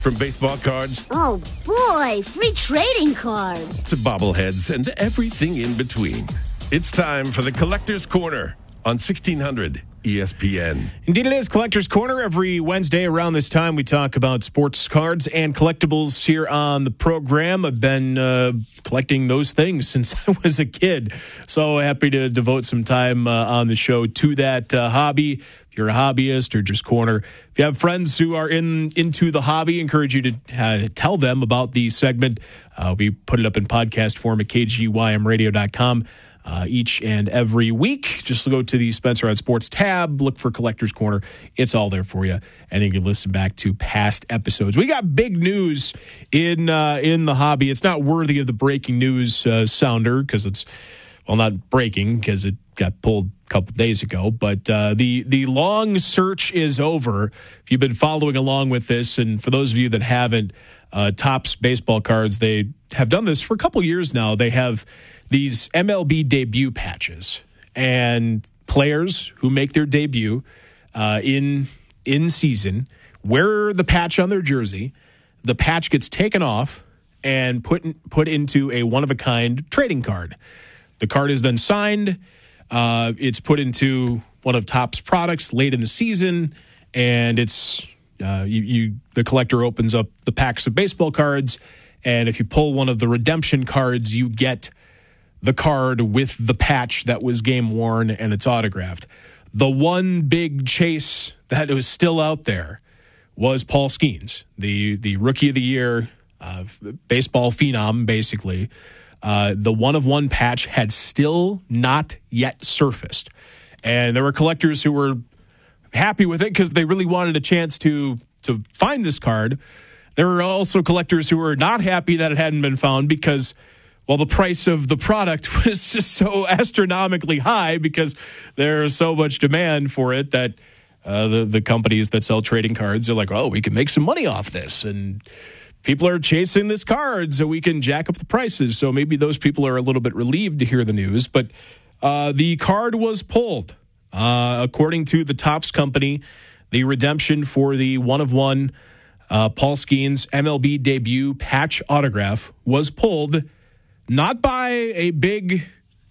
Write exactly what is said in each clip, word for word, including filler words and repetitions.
From baseball cards Oh, boy, free trading cards. to bobbleheads and everything in between. It's time for the Collector's Corner on sixteen hundred E S P N. Indeed it is. Collector's Corner. Every Wednesday around this time, we talk about sports cards and collectibles here on the program. I've been uh, collecting those things since I was a kid. So happy to devote some time uh, on the show to that uh, hobby. If you're a hobbyist or just corner, if you have friends who are in into the hobby, encourage you to uh, tell them about the segment. Uh, we put it up in podcast form at k g y m radio dot com. Uh, each and every week. Just go to the Spencer on Sports tab, look for Collector's Corner. It's all there for you, and you can listen back to past episodes. We got big news in uh, in the hobby. It's not worthy of the breaking news uh, sounder because it's, well, not breaking because it got pulled a couple days ago, but uh, the, the long search is over. If you've been following along with this, and for those of you that haven't, uh, Topps baseball cards, they have done this for a couple years now. They have these M L B debut patches, and players who make their debut uh, in in season wear the patch on their jersey. The patch gets taken off and put in, put into a one-of-a-kind trading card. The card is then signed. Uh, it's put into one of Topps products late in the season, and it's uh, you, you the collector opens up the packs of baseball cards, and if you pull one of the redemption cards, you get the card with the patch that was game worn and it's autographed. The one big chase that was still out there was Paul Skeens, the the rookie of the year, uh, baseball phenom, basically. Uh, the one-of-one patch had still not yet surfaced. And there were collectors who were happy with it because they really wanted a chance to to find this card. There were also collectors who were not happy that it hadn't been found because, well, the price of the product was just so astronomically high because there's so much demand for it that uh, the, the companies that sell trading cards are like, oh, we can make some money off this. And people are chasing this card so we can jack up the prices. So maybe those people are a little bit relieved to hear the news. But uh, the card was pulled. Uh, according to the Topps company, the redemption for the one-of-one uh, Paul Skeens M L B debut patch autograph was pulled. Not by a big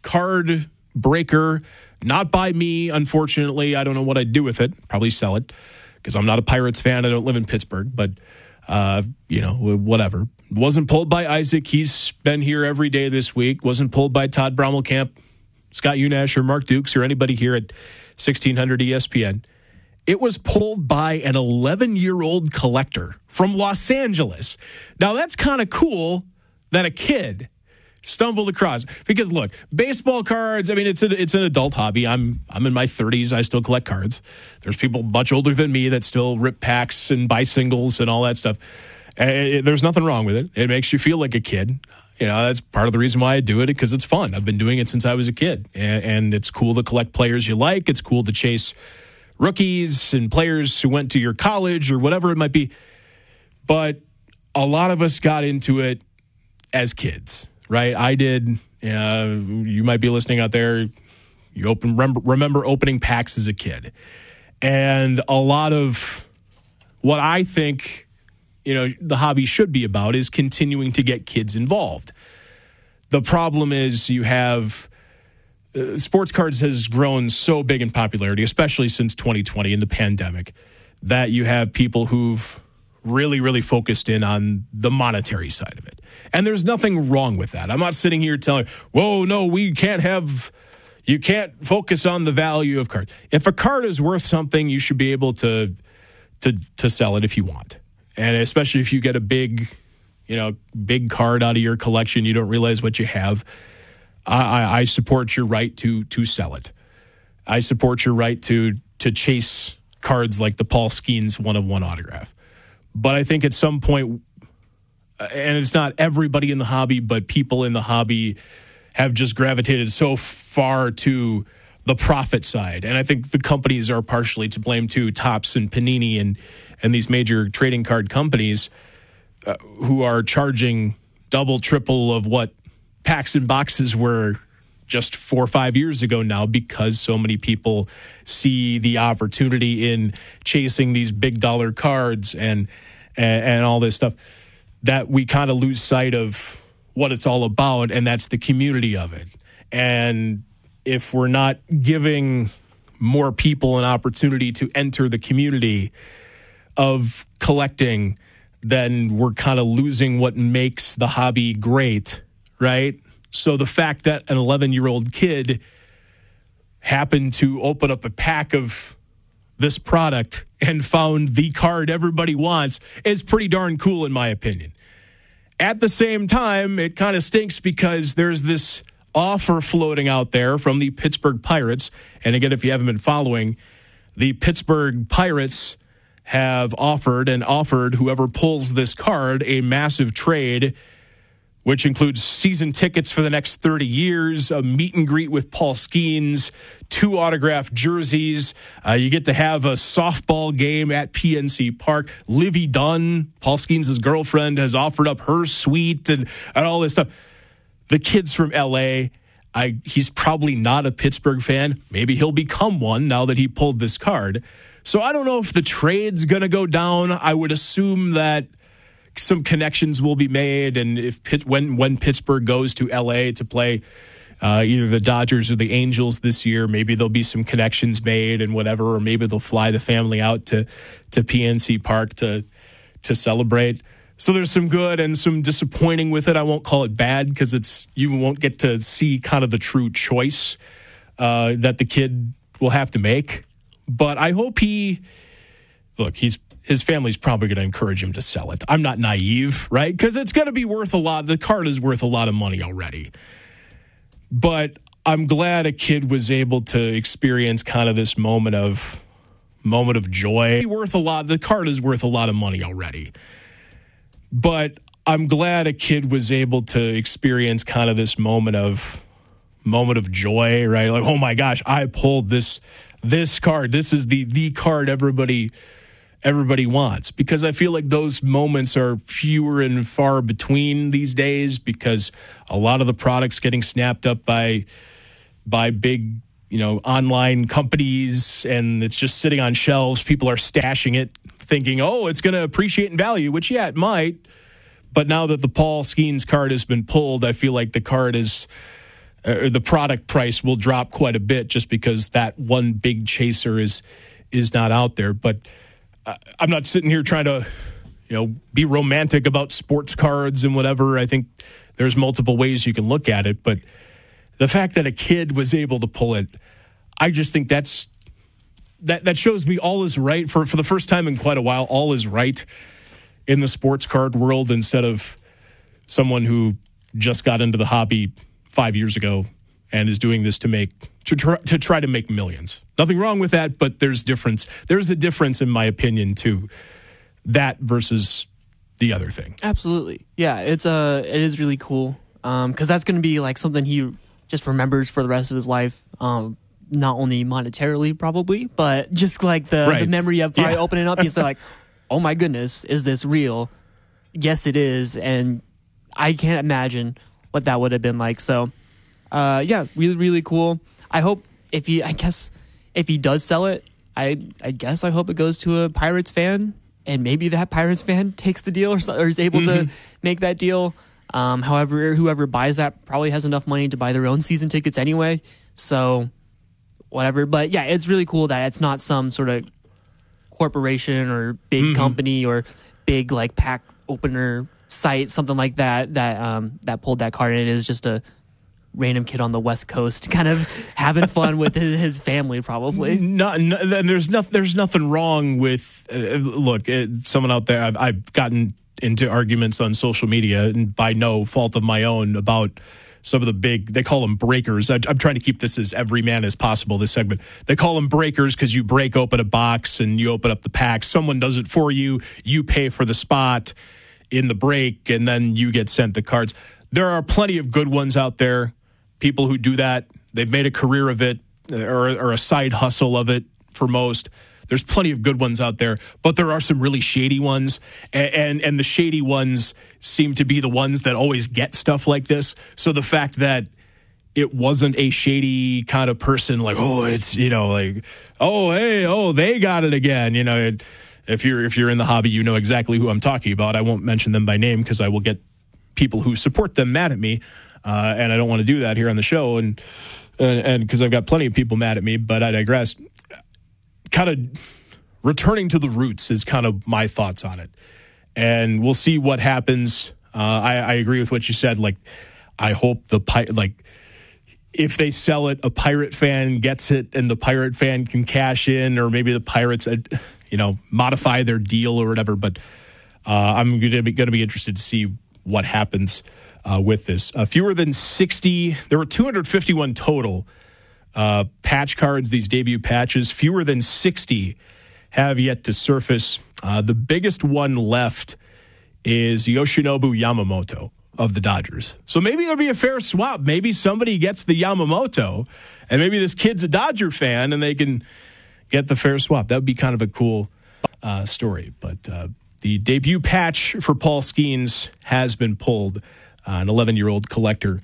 card breaker, not by me, unfortunately. I don't know what I'd do with it. Probably sell it because I'm not a Pirates fan. I don't live in Pittsburgh, but, uh, you know, whatever. Wasn't pulled by Isaac. He's been here every day this week. Wasn't pulled by Todd Brommelkamp, Scott Unash, or Mark Dukes, or anybody here at sixteen hundred E S P N. It was pulled by an eleven-year-old collector from Los Angeles. Now, that's kind of cool that a kid stumbled across, because look, baseball cards, I mean, it's a, it's an adult hobby. I'm I'm in my thirties. I still collect cards. There's people much older than me that still rip packs and buy singles and all that stuff. Uh, there's nothing wrong with it. It makes you feel like a kid. You know, that's part of the reason why I do it, because it's fun. I've been doing it since I was a kid, and, and it's cool to collect players you like. It's cool to chase rookies and players who went to your college or whatever it might be. But a lot of us got into it as kids. Right, I did. Uh, you might be listening out there. You open remember, remember opening packs as a kid, and a lot of what I think, you know, the hobby should be about is continuing to get kids involved. The problem is you have uh, sports cards has grown so big in popularity, especially since twenty twenty in the pandemic, that you have people who've really, really focused in on the monetary side of it. And there's nothing wrong with that. I'm not sitting here telling, whoa, no, we can't have, you can't focus on the value of cards. If a card is worth something, you should be able to to to sell it if you want. And especially if you get a big, you know, big card out of your collection, you don't realize what you have. I, I, I support your right to to sell it. I support your right to to chase cards like the Paul Skeens one-of-one autograph. But I think at some point, and it's not everybody in the hobby, but people in the hobby have just gravitated so far to the profit side. And I think the companies are partially to blame too, Topps and Panini and, and these major trading card companies uh, who are charging double, triple of what packs and boxes were just four or five years ago now, because so many people see the opportunity in chasing these big dollar cards and and, and all this stuff, that we kind of lose sight of what it's all about, and that's the community of it. And if we're not giving more people an opportunity to enter the community of collecting, then we're kind of losing what makes the hobby great, right? So the fact that an eleven-year-old kid happened to open up a pack of this product and found the card everybody wants is pretty darn cool, in my opinion. At the same time, it kind of stinks because there's this offer floating out there from the Pittsburgh Pirates. And again, if you haven't been following, the Pittsburgh Pirates have offered and offered whoever pulls this card a massive trade, which includes season tickets for the next thirty years, a meet and greet with Paul Skeens, two autographed jerseys. Uh, you get to have a softball game at P N C Park. Livy Dunn, Paul Skeens' girlfriend, has offered up her suite and, and all this stuff. The kid's from L A. I, he's probably not a Pittsburgh fan. Maybe he'll become one now that he pulled this card. So I don't know if the trade's going to go down. I would assume that some connections will be made, and if Pitt, when when Pittsburgh goes to L A to play uh, either the Dodgers or the Angels this year, maybe there'll be some connections made and whatever, or maybe they'll fly the family out to to P N C Park to to celebrate. So there's some good and some disappointing with it. I won't call it bad because it's you won't get to see kind of the true choice uh, that the kid will have to make. But I hope he look. He's his family's probably going to encourage him to sell it. I'm not naive, right? Because it's going to be worth a lot. The card is worth a lot of money already. But I'm glad a kid was able to experience kind of this moment of moment of joy. Worth a lot. The card is worth a lot of money already. But I'm glad a kid was able to experience kind of this moment of moment of joy, right? Like, oh my gosh, I pulled this this card. This is the the card everybody everybody wants. Because I feel like those moments are fewer and far between these days because a lot of the products getting snapped up by by big, you know, online companies, and it's just sitting on shelves. People are stashing it thinking, oh, it's going to appreciate in value, which, yeah, it might. But now that the Paul Skeens card has been pulled, I feel like the card is, uh, the product price will drop quite a bit just because that one big chaser is is not out there. But uh, I'm not sitting here trying to, you know, be romantic about sports cards and whatever. I think there's multiple ways you can look at it. But the fact that a kid was able to pull it, I just think that's, That that shows me all is right. For, for the first time in quite a while, all is right in the sports card world instead of someone who just got into the hobby five years ago and is doing this to make to try, to try to make millions. Nothing wrong with that, but there's difference. There's a difference, in my opinion, to that versus the other thing. Absolutely, yeah. It's uh, it is really cool because um, that's going to be like something he just remembers for the rest of his life. Um, Not only monetarily, probably, but just like the, right. the memory of probably yeah. opening up. He's like, oh my goodness, is this real? Yes, it is. And I can't imagine what that would have been like. So, uh, yeah, really, really cool. I hope if he, I guess, if he does sell it, I, I guess I hope it goes to a Pirates fan, and maybe that Pirates fan takes the deal or, or is able mm-hmm. to make that deal. Um, however, whoever buys that probably has enough money to buy their own season tickets anyway. So, whatever. But yeah, it's really cool that it's not some sort of corporation or big mm-hmm. company or big like pack opener site, something like that, that um, that pulled that card. And it is just a random kid on the West Coast kind of having fun with his, his family, probably. Not, no, there's, no, there's nothing wrong with, uh, look, it, someone out there, I've, I've gotten into arguments on social media, and by no fault of my own, about some of the big, they call them breakers. I, I'm trying to keep this as everyman as possible, this segment. They call them breakers because you break open a box and you open up the pack. Someone does it for you. You pay for the spot in the break, and then you get sent the cards. There are plenty of good ones out there, people who do that. They've made a career of it or, or a side hustle of it for most. There's plenty of good ones out there, but there are some really shady ones, and, and and the shady ones seem to be the ones that always get stuff like this. So the fact that it wasn't a shady kind of person, like, oh, it's, you know, like, oh, hey, oh, they got it again, you know, it, If you're if you're in the hobby, you know exactly who I'm talking about. I won't mention them by name because I will get people who support them mad at me, uh, and I don't want to do that here on the show, and and because I've got plenty of people mad at me. But I digress. Kind of returning to the roots is kind of my thoughts on it, and we'll see what happens. Uh, I, I agree with what you said. Like, I hope the pi- like. If they sell it, a Pirate fan gets it, and the Pirate fan can cash in, or maybe the Pirates, you know, modify their deal or whatever. But uh, I'm going to be going to be interested to see what happens uh, with this. Uh, fewer than sixty. There were two hundred fifty-one total uh, patch cards. These debut patches. Fewer than sixty have yet to surface. Uh, the biggest one left is Yoshinobu Yamamoto of the Dodgers. So maybe it'll be a fair swap. Maybe somebody gets the Yamamoto, and maybe this kid's a Dodger fan, and they can get the fair swap. That would be kind of a cool uh, story. But uh, the debut patch for Paul Skeens has been pulled. Uh, an eleven-year-old collector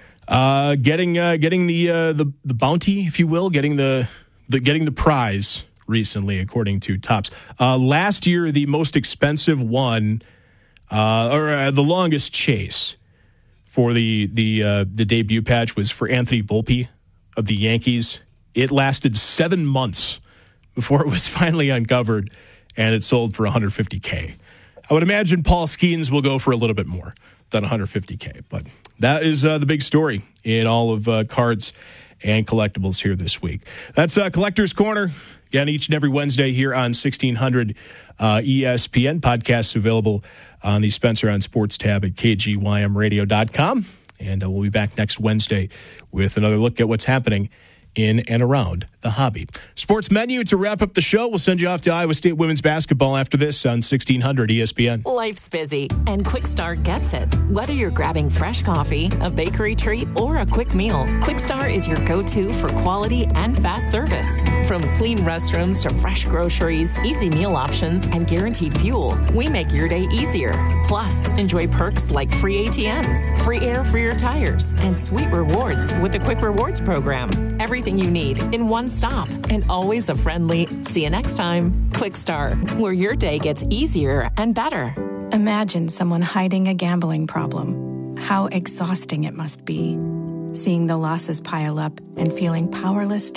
uh, getting uh, getting the, uh, the the bounty, if you will, getting the the getting the prize recently, according to Topps. Uh, last year, the most expensive one. Uh, or uh, the longest chase for the the uh, the debut patch was for Anthony Volpe of the Yankees. It lasted seven months before it was finally uncovered, and it sold for one hundred fifty K. I would imagine Paul Skeens will go for a little bit more than one hundred fifty K, but that is uh, the big story in all of uh, cards and collectibles here this week. That's uh, Collector's Corner. Again, each and every Wednesday here on sixteen hundred uh, E S P N. Podcasts available on the Spencer on Sports tab at K G Y M radio dot com. And uh, we'll be back next Wednesday with another look at what's happening in and around the hobby. Sports menu to wrap up the show. We'll send you off to Iowa State women's basketball after this on sixteen hundred E S P N. Life's busy, and Quick Start gets it. Whether you're grabbing fresh coffee, a bakery treat, or a quick meal, Quick Start is your go-to for quality and fast service. From clean restrooms to fresh groceries, easy meal options, and guaranteed fuel, we make your day easier. Plus, enjoy perks like free A T Ms, free air for your tires, and sweet rewards with the Quick Rewards program. Everything you need in one stop, and always a friendly see you next time. Quick Start, where your day gets easier and better. Imagine someone hiding a gambling problem. How exhausting it must be. Seeing the losses pile up and feeling powerless